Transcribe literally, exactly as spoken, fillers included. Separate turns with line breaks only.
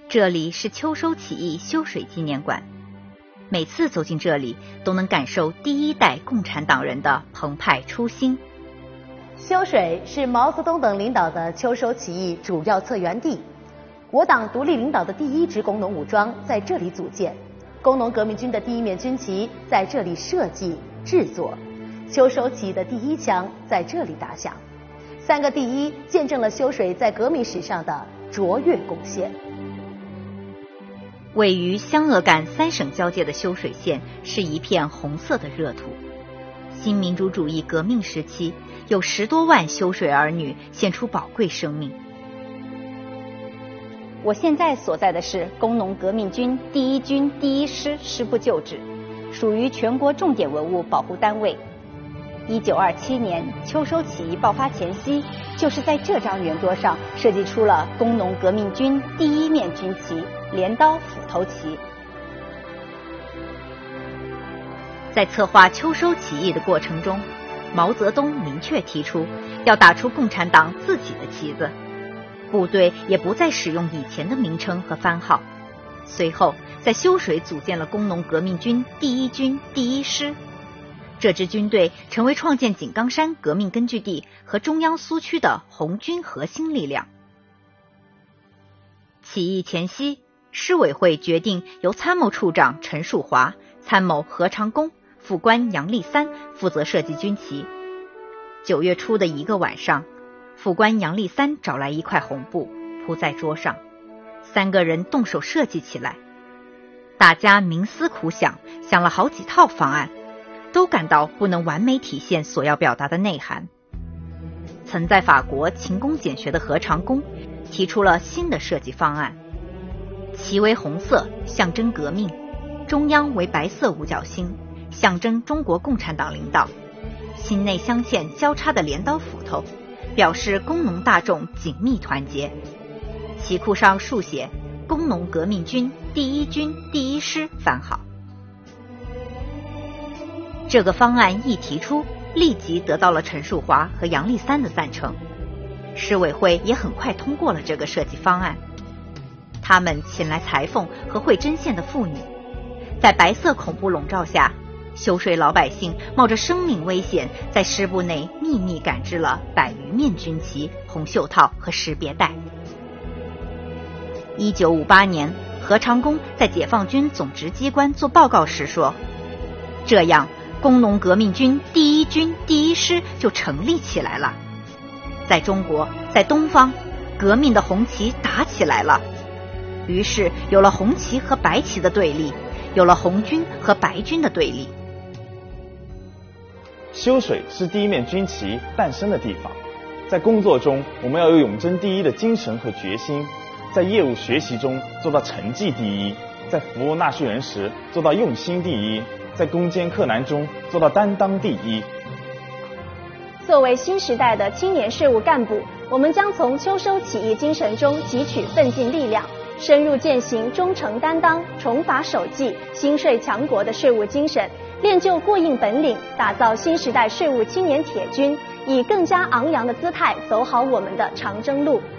这里是秋收起义修水纪念馆，每次走进这里都能感受第一代共产党人的澎湃初心。
修水是毛泽东等领导的秋收起义主要策源地，我党独立领导的第一支工农武装在这里组建，工农革命军的第一面军旗在这里设计制作，秋收起义的第一枪在这里打响。三个第一见证了修水在革命史上的卓越贡献。
位于湘鄂赣三省交界的修水县是一片红色的热土。新民主主义革命时期，有十多万修水儿女献出宝贵生命。
我现在所在的是工农革命军第一军第一师师部旧址，属于全国重点文物保护单位。一九二七年秋收起义爆发前夕，就是在这张圆桌上设计出了工农革命军第一面军旗——镰刀斧头旗。
在策划秋收起义的过程中，毛泽东明确提出要打出共产党自己的旗子，部队也不再使用以前的名称和番号。随后在修水组建了工农革命军第一军第一师，这支军队成为创建井冈山革命根据地和中央苏区的红军核心力量。起义前夕，市委会决定由参谋处长陈树华、参谋何长工、副官杨立三负责设计军旗。九月初的一个晚上，副官杨立三找来一块红布铺在桌上，三个人动手设计起来。大家冥思苦想，想了好几套方案，都感到不能完美体现所要表达的内涵。曾在法国勤工俭学的何长工提出了新的设计方案，旗为红色，象征革命；中央为白色五角星，象征中国共产党领导；心内镶嵌交叉的镰刀斧头，表示工农大众紧密团结。旗裤上竖写工农革命军第一军第一师番号。这个方案一提出，立即得到了陈树华和杨立三的赞成。市委会也很快通过了这个设计方案。他们请来裁缝和会针线的妇女，在白色恐怖笼罩下，修水老百姓冒着生命危险，在师部内秘密赶制了百余面军旗、红袖套和识别带。一九五八年，何长工在解放军总直机关做报告时说，这样工农革命军第一军第一师就成立起来了。在中国，在东方，革命的红旗打起来了。于是有了红旗和白旗的对立，有了红军和白军的对立。
修水是第一面军旗诞生的地方，在工作中我们要有永争第一的精神和决心，在业务学习中做到成绩第一，在服务纳税人时做到用心第一，在攻坚克难中做到担当第一。
作为新时代的青年事务干部，我们将从秋收起义精神中汲取奋进力量，深入践行忠诚担当、重法守纪、兴税强国的税务精神，练就过硬本领，打造新时代税务青年铁军，以更加昂扬的姿态走好我们的长征路。